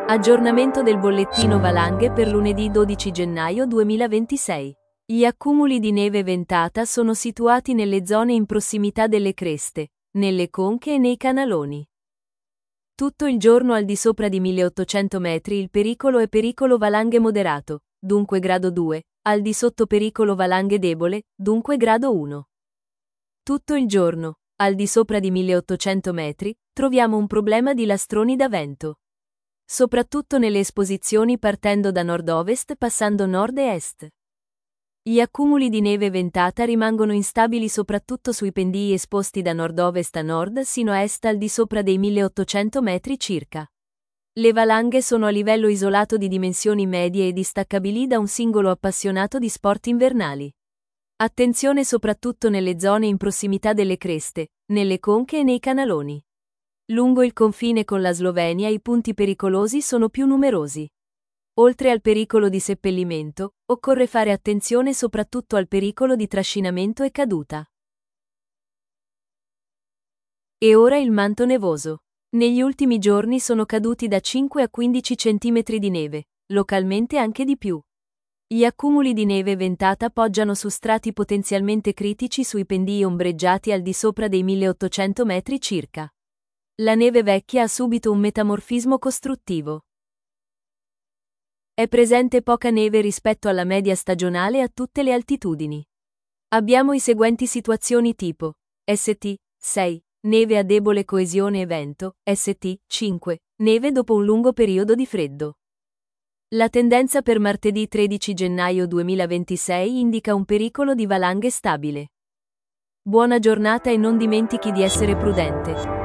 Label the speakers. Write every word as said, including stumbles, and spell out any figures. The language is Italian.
Speaker 1: Aggiornamento del bollettino valanghe per lunedì dodici gennaio duemilaventisei. Gli accumuli di neve ventata sono situati nelle zone in prossimità delle creste, nelle conche e nei canaloni. Tutto il giorno al di sopra di milleottocento metri il pericolo è pericolo valanghe moderato, dunque grado due, al di sotto pericolo valanghe debole, dunque grado uno. Tutto il giorno, al di sopra di milleottocento metri, troviamo un problema di lastroni da vento. Soprattutto nelle esposizioni partendo da nord-ovest passando nord e est. Gli accumuli di neve ventata rimangono instabili soprattutto sui pendii esposti da nord-ovest a nord sino a est al di sopra dei milleottocento metri circa. Le valanghe sono a livello isolato di dimensioni medie e distaccabili da un singolo appassionato di sport invernali. Attenzione soprattutto nelle zone in prossimità delle creste, nelle conche e nei canaloni. Lungo il confine con la Slovenia i punti pericolosi sono più numerosi. Oltre al pericolo di seppellimento, occorre fare attenzione soprattutto al pericolo di trascinamento e caduta. E ora il manto nevoso. Negli ultimi giorni sono caduti da cinque a quindici centimetri di neve, localmente anche di più. Gli accumuli di neve ventata poggiano su strati potenzialmente critici sui pendii ombreggiati al di sopra dei milleottocento metri circa. La neve vecchia ha subito un metamorfismo costruttivo. È presente poca neve rispetto alla media stagionale a tutte le altitudini. Abbiamo i seguenti situazioni tipo: S T sei, neve a debole coesione e vento, S T cinque, neve dopo un lungo periodo di freddo. La tendenza per martedì tredici gennaio duemilaventisei indica un pericolo di valanghe stabile. Buona giornata e non dimentichi di essere prudente.